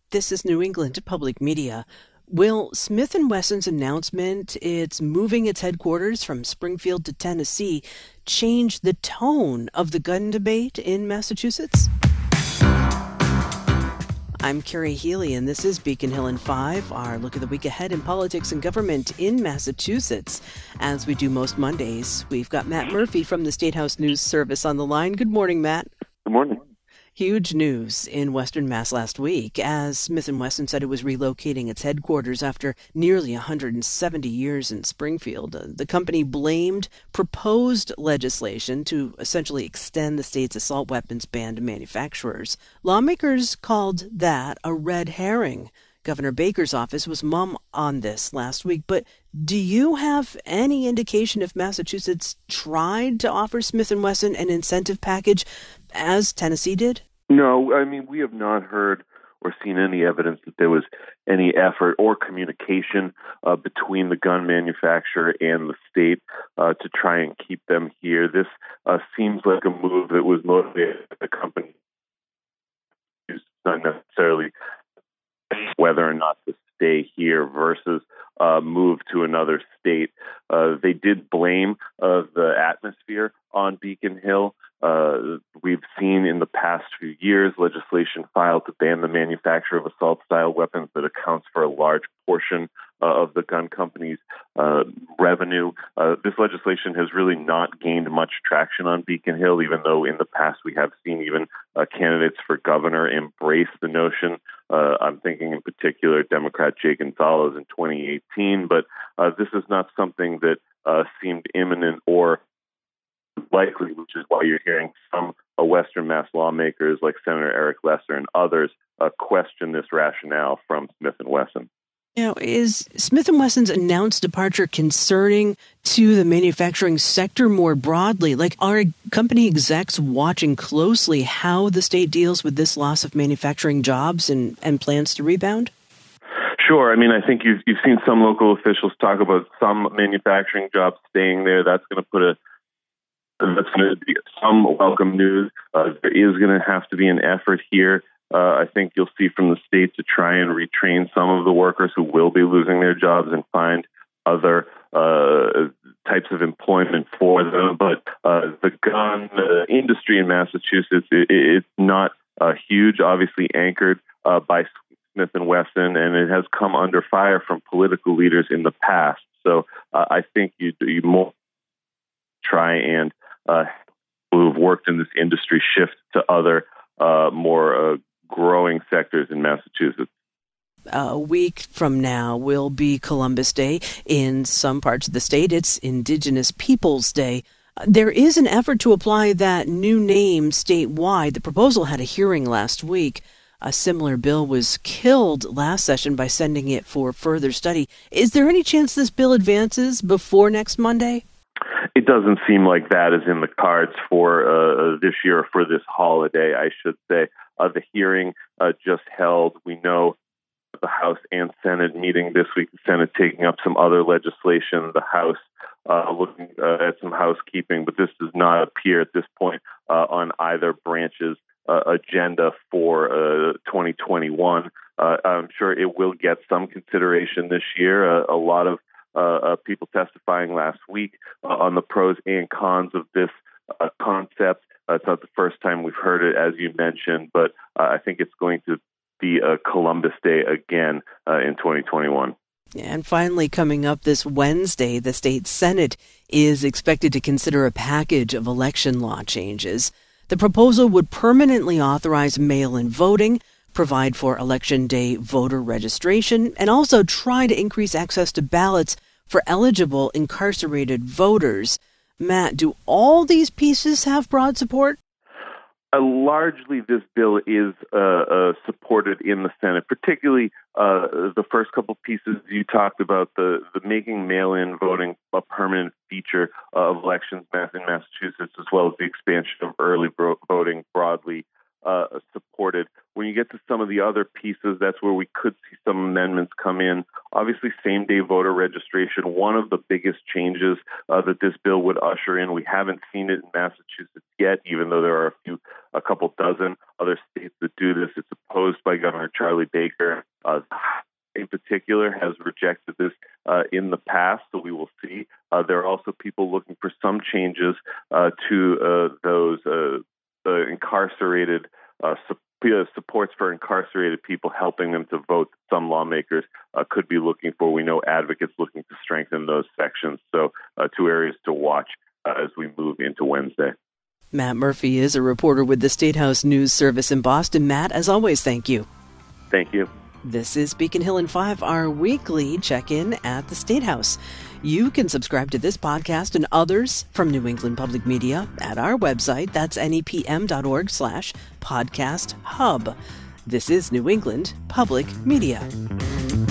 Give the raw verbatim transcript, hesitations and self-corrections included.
This is New England Public Media. Will Smith and Wesson's announcement it's moving its headquarters from Springfield to Tennessee change the tone of the gun debate in Massachusetts? I'm Carrie Healy, and this is Beacon Hill in five, our look at the week ahead in politics and government in Massachusetts. As we do most Mondays, we've got Matt Murphy from the State House News Service on the line. Good morning, Matt. Good morning. Huge news in Western Mass last week as Smith and Wesson said it was relocating its headquarters after nearly one hundred seventy years in Springfield. Uh, the company blamed proposed legislation to essentially extend the state's assault weapons ban to manufacturers. Lawmakers called that a red herring. Governor Baker's office was mum on this last week, but do you have any indication if Massachusetts tried to offer Smith and Wesson an incentive package as Tennessee did? No, I mean, we have not heard or seen any evidence that there was any effort or communication uh, between the gun manufacturer and the state uh, to try and keep them here. This uh, seems like a move that was motivated by the company. It's not necessarily whether or not to stay here versus uh, move to another state. Uh, they did blame uh, the atmosphere on Beacon Hill. Uh, we've seen in the past few years legislation filed to ban the manufacture of assault-style weapons that accounts for a large portion uh, of the gun company's uh, revenue. Uh, this legislation has really not gained much traction on Beacon Hill, even though in the past we have seen even uh, candidates for governor embrace the notion. Uh, I'm thinking in particular Democrat Jay Gonzalez in twenty eighteen, but uh, this is not something that uh, seemed imminent or likely, which is why you're hearing some uh, Western Mass lawmakers like Senator Eric Lesser and others uh, question this rationale from Smith and Wesson. Now, is Smith and Wesson's announced departure concerning to the manufacturing sector more broadly? Like, are company execs watching closely how the state deals with this loss of manufacturing jobs and, and plans to rebound? Sure. I mean, I think you've, you've seen some local officials talk about some manufacturing jobs staying there. That's going to put a That's going to be some welcome news. Uh, there is going to have to be an effort here. Uh, I think you'll see from the state to try and retrain some of the workers who will be losing their jobs and find other uh, types of employment for them. But uh, the gun uh, industry in Massachusetts it, it's not uh, huge, obviously anchored uh, by Smith and Wesson, and it has come under fire from political leaders in the past. So uh, I think you you more try and uh, who have worked in this industry shift to other uh, more uh, growing sectors in Massachusetts. A week from now will be Columbus Day. In some parts of the state, it's Indigenous Peoples Day. There is an effort to apply that new name statewide. The proposal had a hearing last week. A similar bill was killed last session by sending it for further study. Is there any chance this bill advances before next Monday? It doesn't seem like that is in the cards for uh, this year, or for this holiday, I should say. Uh, the hearing uh, just held. We know the House and Senate meeting this week, the Senate taking up some other legislation, the House uh, looking uh, at some housekeeping, but this does not appear at this point uh, on either branch's uh, agenda for uh, twenty twenty-one. Uh, I'm sure it will get some consideration this year. Uh, a lot of Uh, uh, people testifying last week uh, on the pros and cons of this uh, concept. Uh, it's not the first time we've heard it, as you mentioned, but uh, I think it's going to be a Columbus Day again uh, in twenty twenty-one. And finally, coming up this Wednesday, the state Senate is expected to consider a package of election law changes. The proposal would permanently authorize mail-in voting, provide for Election Day voter registration, and also try to increase access to ballots for eligible incarcerated voters. Matt, do all these pieces have broad support? Uh, largely, this bill is uh, uh, supported in the Senate, particularly uh, the first couple pieces you talked about, the, the making mail-in voting a permanent feature of elections in Massachusetts, as well as the expansion of early bro- voting broadly uh, supported. When you get to some of the other pieces, that's where we could see some amendments come in. Obviously, same-day voter registration, one of the biggest changes uh, that this bill would usher in. We haven't seen it in Massachusetts yet, even though there are a few, a couple dozen other states that do this. It's opposed by Governor Charlie Charlie Baker, uh, in particular, has rejected this uh, in the past, so we will see. Uh, there are also people looking for some changes uh, to uh, those uh, uh, incarcerated uh, su- supports for incarcerated people, helping them to vote. Some lawmakers uh, could be looking for. We know advocates looking to strengthen those sections. So uh, two areas to watch uh, as we move into Wednesday. Matt Murphy is a reporter with the State House News Service in Boston. Matt, as always, thank you. Thank you. This is Beacon Hill in five, our weekly check-in at the State House. You can subscribe to this podcast and others from New England Public Media at our website. That's nepm.org slash podcast hub. This is New England Public Media.